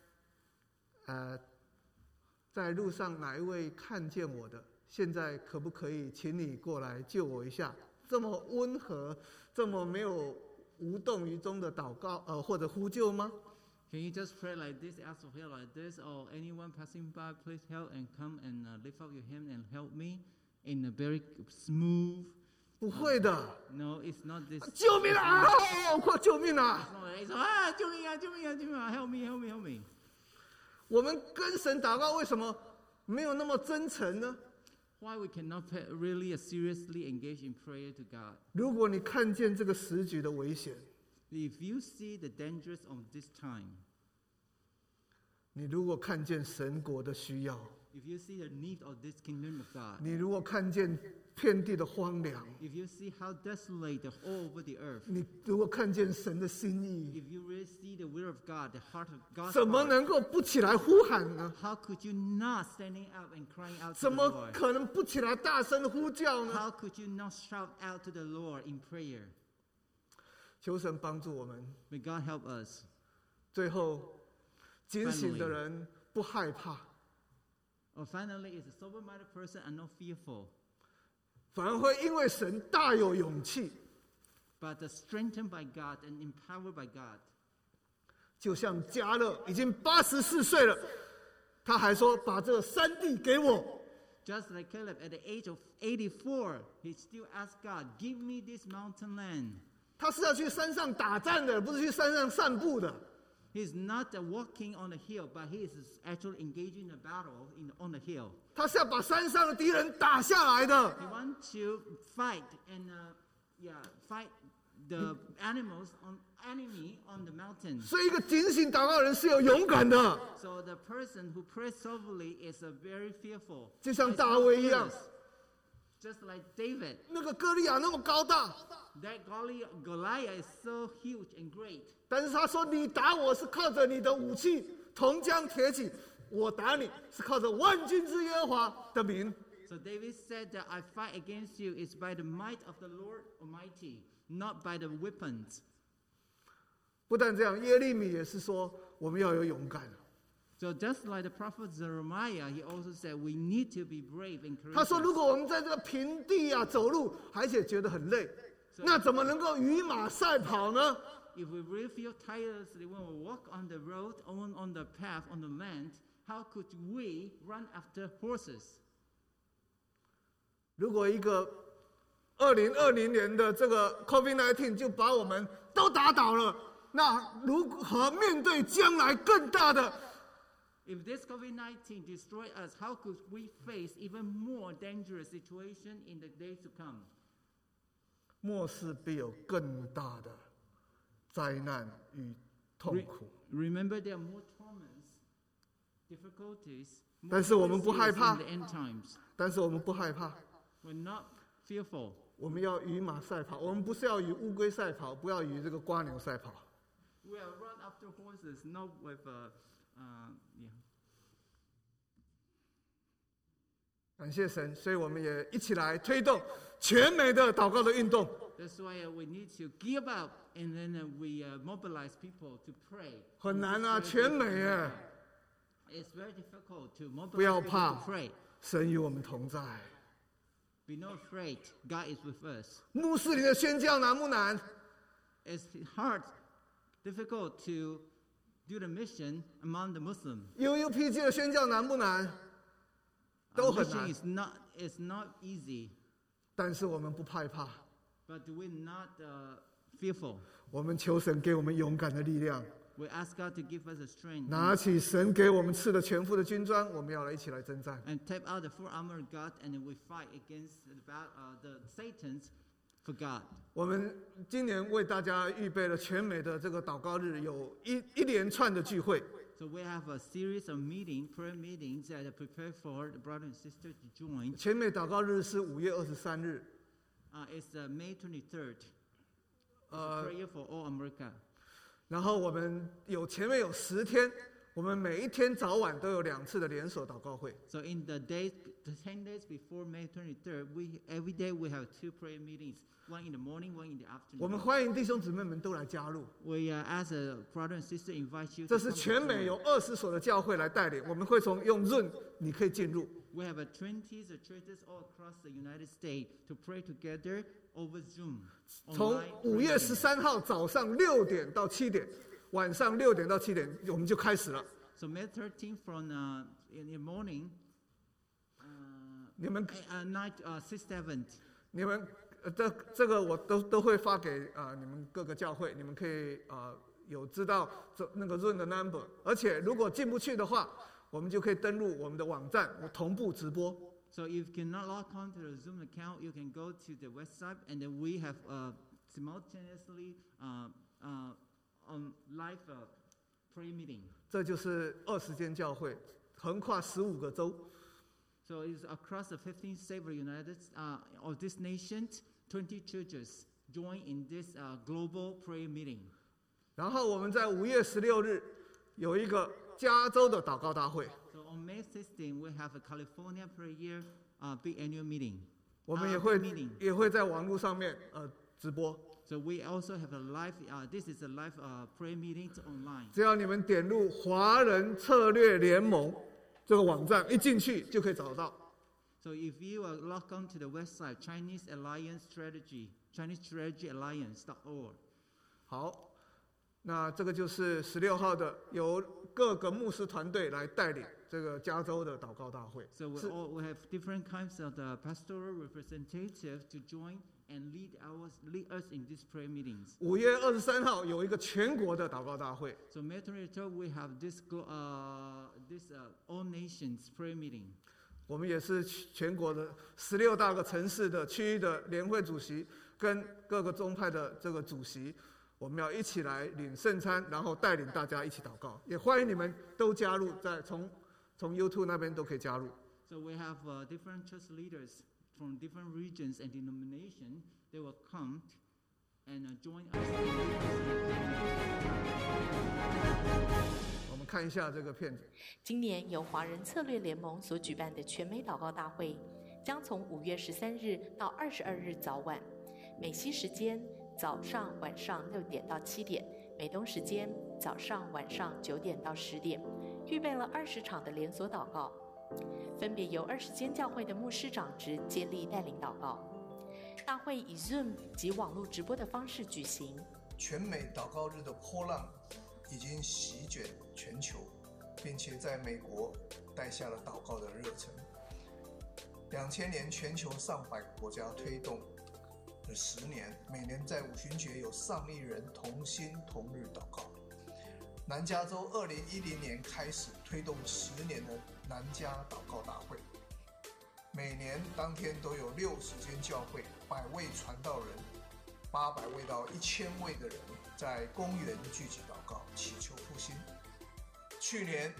在路上哪一位看见我的，现在可不可以请你过来救我一下？这么温和，这么没有无动于衷的祷告，或者呼救吗？ Can you just pray like this, ask for help like this, or anyone passing by, please help and come and lift up your hand and help me in a very smooth. 不会的， No, it's not this. 救命啊！快救命啊！ It's not like it's, ah, 救命啊，救命啊，救命啊 help me, help me, help me. 我们跟神祷告，为什么没有那么真诚呢？ Why we cannot really seriously engage in prayer to God? 如果你看见这个时局的危险， If you see the dangers of this time, 你如果看见神国的需要， if you see the need of this kingdom of God, 你如果看见遍地的荒凉， if you see how desolate all over the earth, 你如果看见神的心意， if you really see the will of God, the heart of God, 怎么能够不起来呼喊呢？ how could you not standing up and crying out to 怎 the 么 Lord? 可能不起来大声呼叫呢？ How could you not shout out to the Lord in prayer? 求神帮助我们。 May God help us. 最后，警醒的人不害怕， Or finally, is a sober-minded person and not fearful, 反而会因为神大有勇气， but strengthened by God and empowered by God. 就像迦勒已经84岁了，他还说：“把这山地给我。” Just like Caleb, at the age of 84, he still asked God, give me this mountain land. 他是要去山上打仗的，不是去山上散步的。 He's not walking on the hill, but he is actually engaging a battle on the hill. 他是要把山上的敌人打下来的。 He wants to fight and fight the enemy on the mountain. 所以一个警醒祷告的人是有勇敢的， So the person who prays soberly is very fearful. 就像 It's 大 not 卫一样。 fearless. Just like David. 那个歌利亚那么高大， That Goliath is so huge and great. 但是他说：“你打我是靠着你的武器，铜浆铁戟；我打你是靠着万军之耶和华的名。” So David said that I fight against you is by the might of the Lord Almighty, not by the weapons. 不但这样，耶利米也是说我们要有勇敢。 So just like the prophet Jeremiah, he also said we need to be brave and 他说：“如 courageous. 果我们在这个平地啊走路，而且觉得很累，那怎么能够与马赛跑呢？” If we really feel tirelessly when we walk on the road, on the path, on the land, how could we run after horses? 如果一个2020年的这个 COVID-19 就把我们都打倒了，那如何面对将来更大的？ If this COVID-19 destroyed us, how could we face even more dangerous situation in the days to come? 末世必有更大的灾难与痛苦。 Remember, there are more torments, difficulties, more 但是我们不害 difficulties 怕。 in the end times. 但是我们不害怕， We're not fearful. 我们要与马赛跑，我们不是要与乌龟赛跑，不要与这个瓜牛赛跑。 We are run after horses, not with yeah. 感谢神，所以我们也一起来推动全美的祷告的运动。 That's why we need to give up, and then we mobilize people to pray. 很难啊，全美耶， It's very difficult to 不要 mobilize people 怕 to pray. 神与我们同在。 Be not afraid. God is with us. 穆斯林的宣教难不难？ It's hard, difficult to do the mission among the Muslims. UUPG 的宣教难不难？都很 Mission 难， is not easy, 但是我们不害怕， but we're not fearful. 我们求神给我们勇敢的力量， We ask God to give us a strength 拿起神给我们赐的全副的军装，我们要来一起来征战。 and take out the full armor of God, and then we fight against the Satans for God. 我们今年为大家预备了全美的这个祷告日，有一连串的聚会。 So we have a series of prayer meetings that are prepared for the brother and sister to join. 全美祷告日是5月23日， It's May 23rd. It's a 呃， prayer for all America. 然后我们前面有10天，我们每一天早晚都有2次的联手祷告会。 So in the 10 days before May 23rd, every day we have 2 prayer meetings, one in the morning, one in the 我们 afternoon. 欢迎弟兄姊妹们都来加入。 We as a brother and sister invite you 这 to 是 come 全 to 美 join. 有20所的教会来带领，我们会从用润，你可以进入。 We have 20 churches all across the United States to pray together over Zoom. 从 online 5月 prayer meeting. 13号早上6点到7点，晚上6点到7点，我们就开始了。 So May 13th from in the morning, 你们 night 6th, 7th. 你们这个我都会发给你们各个教会，你们可以有知道那个润的 number， 而且如果进不去的话，我们就可以登录我们的网站，我同步直播。 So if you cannot log on to the Zoom account, you can go to the website, and then we have simultaneously on live prayer meeting. 这就是20间教会，横跨15个州。 So it's across the 15 states of the United of this nation, 20 churches join in this global prayer meeting. 然后我们在5月16日有一个加州的祷告大会， So on May 16, we have a California prayer big annual meeting. 我们 meeting. 也会在网络上面直播。 So we also have a live. This is a live prayer meeting online. 只要你们点入华人策略联盟这个网站，一进去就可以找到。 So if you log on to the website Chinese Strategy Alliance.org. 好，那这个就是16号的，由各个牧师团队来带领这个加州的祷告大会。 So we have different kinds of the pastoral representatives to join and lead us in these prayer meetings. 5月23号有一个全国的祷告大会， So May 23rd, we have this all nations prayer meeting. 我们也是全国的16大个城市的区域的联会主席，跟各个宗派的这个主席，我们要一起来领圣餐，然后带领大家一起祷告。也欢迎你们都加入，从 YouTube 那边都可以加入。 So we have different church leaders from different regions and denominations. They will come and join us. 我们看一下这个片子。 今年由华人策略联盟所举办的全美祷告大会，将从5月13日到22日早晚，美西时间早上、晚上6点到7点，美东时间早上、晚上9点到10点，预备了20场的连锁祷告，分别由20间教会的牧师长职接力带领祷告。大会以 Zoom 及网络直播的方式举行。 全美祷告日的波浪已经席卷全球，并且在美国带下了祷告的热忱。2000年全球上百个国家推动了10年，每年在五旬节有上亿人同心同日祷告。南加州2010年开始推动10年的南加祷告大会，每年当天都有60间教会、100位传道人、800位到1000位的人在公园聚集祷告，祈求复兴。去年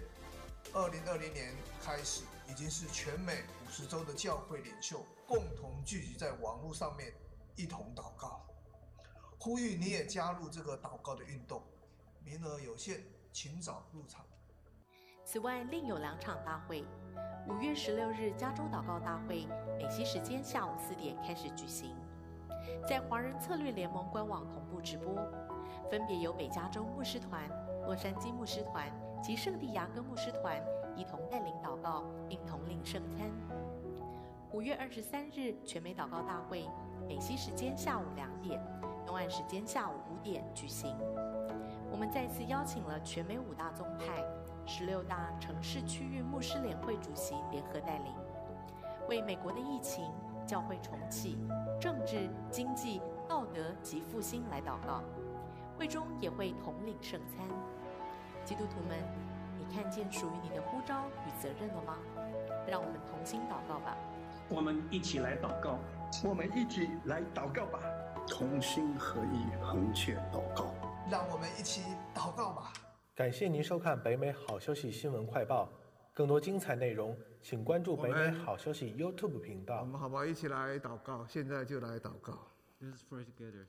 2020年开始，已经是全美50州的教会领袖共同聚集在网络上面一同祷告，呼吁你也加入这个祷告的运动，名额有限，请早入场。 此外，另有2场大会。5月16日加州祷告大会，美西时间下午4点开始举行，在华人策略联盟官网同步直播，分别由北加州牧师团、洛杉矶牧师团及圣地亚哥牧师团一同带领祷告，并同领圣餐。5月23日全美祷告大会，美西时间下午2点，东岸时间下午5点举行。我们再次邀请了全美5大宗派、16大城市区域牧师联会主席联合带领，为美国的疫情、教会重启、政治、经济、道德及复兴来祷告。会中也会同领圣餐。基督徒们，你看见属于你的呼召与责任了吗？让我们同心祷告吧。 我们一起来祷告， 我们一起来祷告吧， 同心合意，横切祷告。 让我们一起祷告吧。 感谢您收看北美好消息新闻快报，更多精彩内容请关注北美好消息 YouTube 频道。 我们好不好一起来祷告？现在就来祷告。 Let us pray together.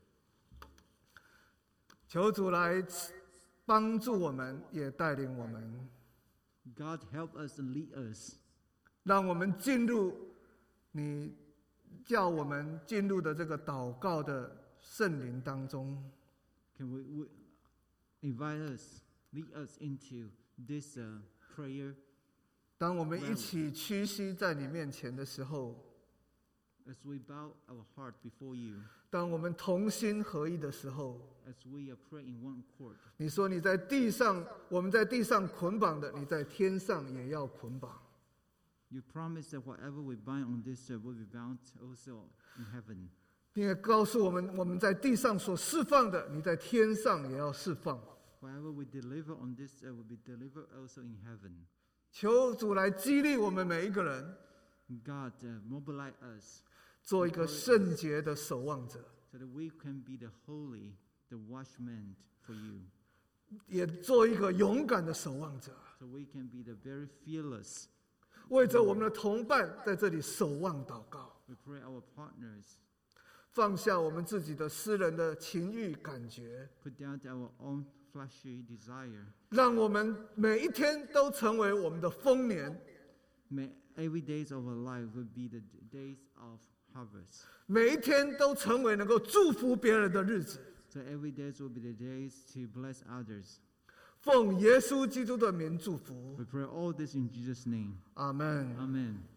求主来帮助我们，也带领我们。 God help us and lead us. 让我们进入你叫我们进入的这个祷告的圣灵当中。 Can we invite us, lead us into this prayer? 当我们一起屈膝在你面前的时候， As we bow our heart before you, 当我们同心合一的时候， as we are praying in one accord. 你说你在地上，我们在地上捆绑的，你在天上也要捆绑。 You promise that whatever we bind on this earth will be bound also in heaven. 并且告诉我们，我们在地上所释放的，你在天上也要释放。 Whatever we deliver on this earth will be delivered also in heaven. 求主来激励我们每一个人， God, mobilize us 做一个圣洁的守望者， so that we can be the holy, the watchman for you. 也做一个勇敢的守望者， So we can be the very fearless. 为着我们的同伴在这里守望祷告， We pray our partners 放下我们自己的私人的情欲感觉， put down our own fleshy desire. 让我们每一天都成为我们的丰年， May every days of our life will be the days of harvest. 每一天都成为能够祝福别人的日子。 So every days will be the days to bless others. 奉耶稣基督的名祝福， We pray all this in Jesus' name. 阿门。 Amen.